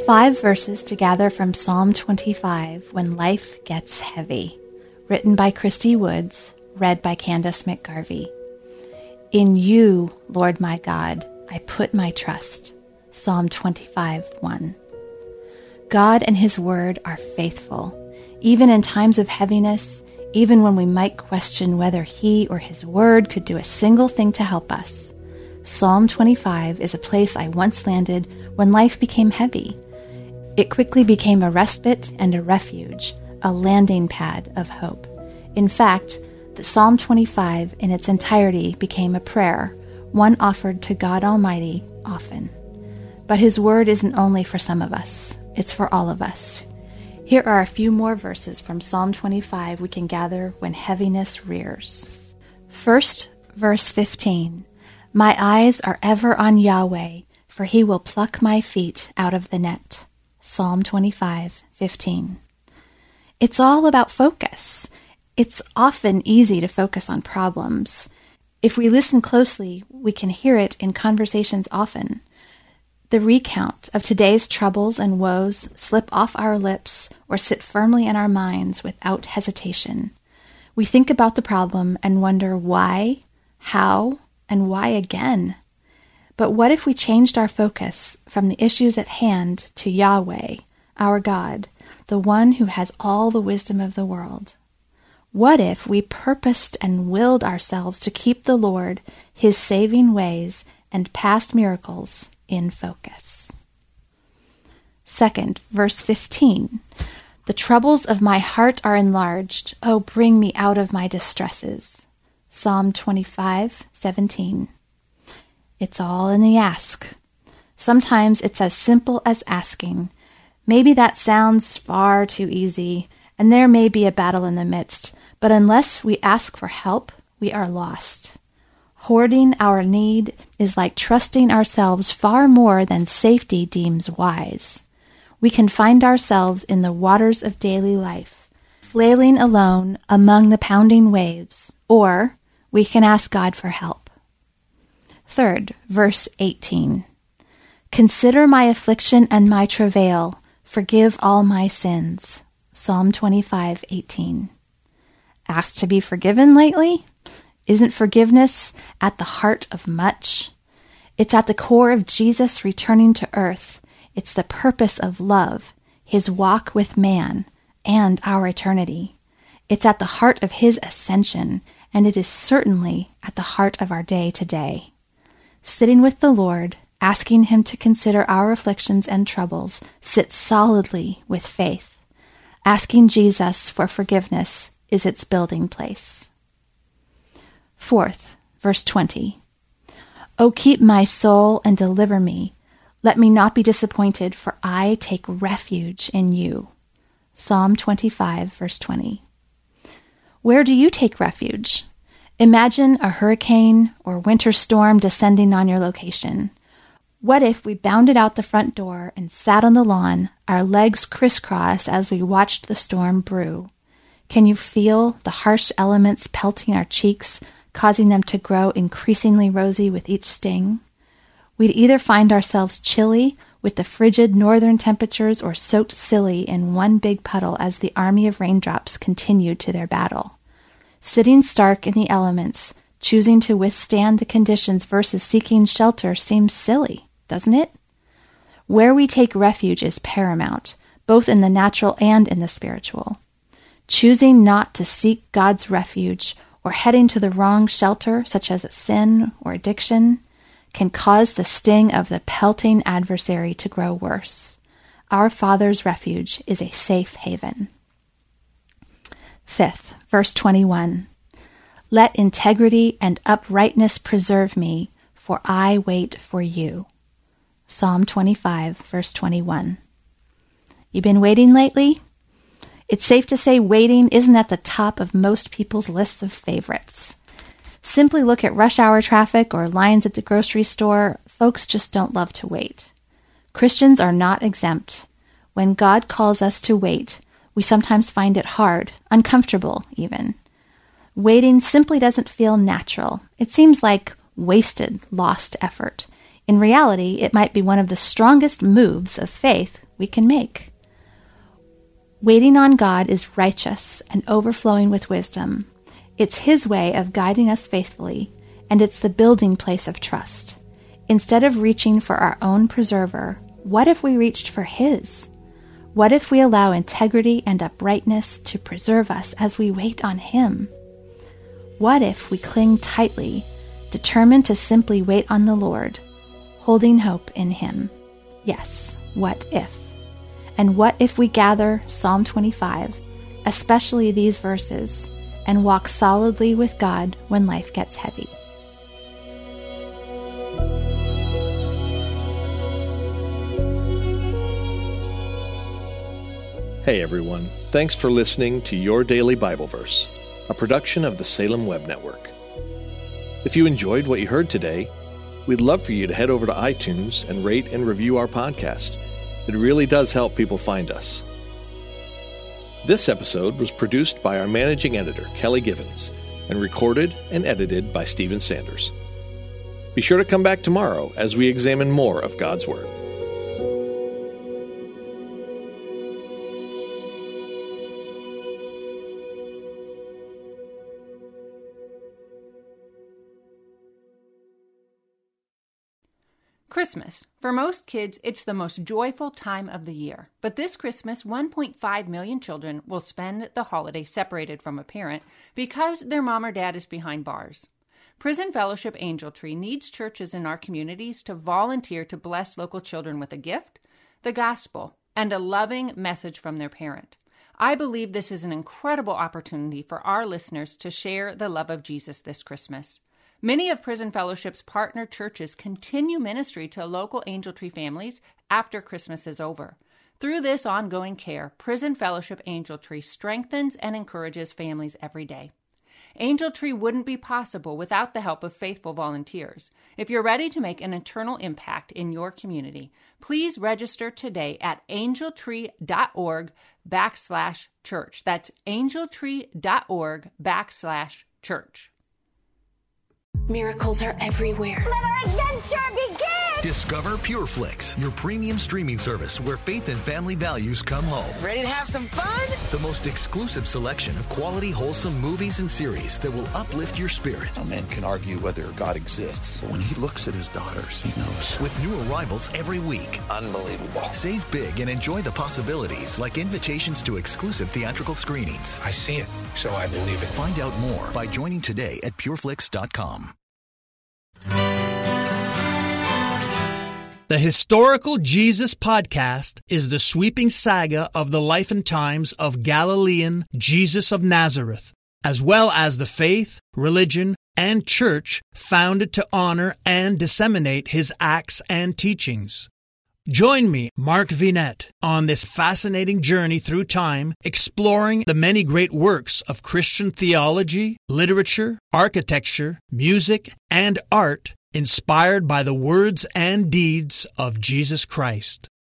5 verses to gather from Psalm 25, When Life Gets Heavy, written by Christy Woods, read by Candace McGarvey. In you, Lord my God, I put my trust. Psalm 25:1. God and His Word are faithful, even in times of heaviness, even when we might question whether He or His Word could do a single thing to help us. Psalm 25 is a place I once landed when life became heavy. It quickly became a respite and a refuge, a landing pad of hope. In fact, the Psalm 25 in its entirety became a prayer, one offered to God Almighty often. But His Word isn't only for some of us, it's for all of us. Here are a few more verses from Psalm 25 we can gather when heaviness rears. First, verse 15. My eyes are ever on Yahweh, for He will pluck my feet out of the net. Psalm 25:15. It's all about focus. It's often easy to focus on problems. If we listen closely, we can hear it in conversations often. The recount of today's troubles and woes slip off our lips or sit firmly in our minds without hesitation. We think about the problem and wonder why, how, and why again. But what if we changed our focus from the issues at hand to Yahweh, our God, the one who has all the wisdom of the world? What if we purposed and willed ourselves to keep the Lord, His saving ways, and past miracles in focus? Second, verse 15. The troubles of my heart are enlarged. Oh, bring me out of my distresses. Psalm 25:17. It's all in the ask. Sometimes it's as simple as asking. Maybe that sounds far too easy, and there may be a battle in the midst, but unless we ask for help, we are lost. Hoarding our need is like trusting ourselves far more than safety deems wise. We can find ourselves in the waters of daily life, flailing alone among the pounding waves, or we can ask God for help. Third, verse 18. Consider my affliction and my travail. Forgive all my sins. Psalm 25:18. Asked to be forgiven lately? Isn't forgiveness at the heart of much? It's at the core of Jesus returning to earth. It's the purpose of love, His walk with man, and our eternity. It's at the heart of His ascension, and it is certainly at the heart of our day today. Sitting with the Lord, asking Him to consider our afflictions and troubles, sits solidly with faith. Asking Jesus for forgiveness is its building place. Fourth, verse 20. O keep my soul and deliver me. Let me not be disappointed, for I take refuge in you. Psalm 25, verse 20. Where do you take refuge? Imagine a hurricane or winter storm descending on your location. What if we bounded out the front door and sat on the lawn, our legs crisscross as we watched the storm brew? Can you feel the harsh elements pelting our cheeks, causing them to grow increasingly rosy with each sting? We'd either find ourselves chilly with the frigid northern temperatures or soaked silly in one big puddle as the army of raindrops continued to their battle. Sitting stark in the elements, choosing to withstand the conditions versus seeking shelter seems silly, doesn't it? Where we take refuge is paramount, both in the natural and in the spiritual. Choosing not to seek God's refuge or heading to the wrong shelter, such as sin or addiction, can cause the sting of the pelting adversary to grow worse. Our Father's refuge is a safe haven. Fifth, verse 21. Let integrity and uprightness preserve me, for I wait for you. Psalm 25, verse 21. You been waiting lately? It's safe to say waiting isn't at the top of most people's lists of favorites. Simply look at rush hour traffic or lines at the grocery store. Folks just don't love to wait. Christians are not exempt. When God calls us to wait, we sometimes find it hard, uncomfortable even. Waiting simply doesn't feel natural. It seems like wasted, lost effort. In reality, it might be one of the strongest moves of faith we can make. Waiting on God is righteous and overflowing with wisdom. It's His way of guiding us faithfully, and it's the building place of trust. Instead of reaching for our own preserver, what if we reached for His? What if we allow integrity and uprightness to preserve us as we wait on Him? What if we cling tightly, determined to simply wait on the Lord, holding hope in Him? Yes, what if? And what if we gather Psalm 25, especially these verses, and walk solidly with God when life gets heavy? Hey everyone, thanks for listening to Your Daily Bible Verse, a production of the Salem Web Network. If you enjoyed what you heard today, we'd love for you to head over to iTunes and rate and review our podcast. It really does help people find us. This episode was produced by our managing editor, Kelly Givens, and recorded and edited by Stephen Sanders. Be sure to come back tomorrow as we examine more of God's Word. Christmas. For most kids, it's the most joyful time of the year. But this Christmas, 1.5 million children will spend the holiday separated from a parent because their mom or dad is behind bars. Prison Fellowship Angel Tree needs churches in our communities to volunteer to bless local children with a gift, the gospel, and a loving message from their parent. I believe this is an incredible opportunity for our listeners to share the love of Jesus this Christmas. Many of Prison Fellowship's partner churches continue ministry to local Angel Tree families after Christmas is over. Through this ongoing care, Prison Fellowship Angel Tree strengthens and encourages families every day. Angel Tree wouldn't be possible without the help of faithful volunteers. If you're ready to make an eternal impact in your community, please register today at angeltree.org/church. That's angeltree.org/church. Miracles are everywhere. Let our adventure begin! Discover PureFlix, your premium streaming service where faith and family values come home. Ready to have some fun? The most exclusive selection of quality, wholesome movies and series that will uplift your spirit. A man can argue whether God exists, but when he looks at his daughters, he knows. With new arrivals every week. Unbelievable. Save big and enjoy the possibilities, like invitations to exclusive theatrical screenings. I see it, so I believe it. Find out more by joining today at pureflix.com. The Historical Jesus Podcast is the sweeping saga of the life and times of Galilean Jesus of Nazareth, as well as the faith, religion, and church founded to honor and disseminate his acts and teachings. Join me, Mark Vinette, on this fascinating journey through time, exploring the many great works of Christian theology, literature, architecture, music, and art inspired by the words and deeds of Jesus Christ.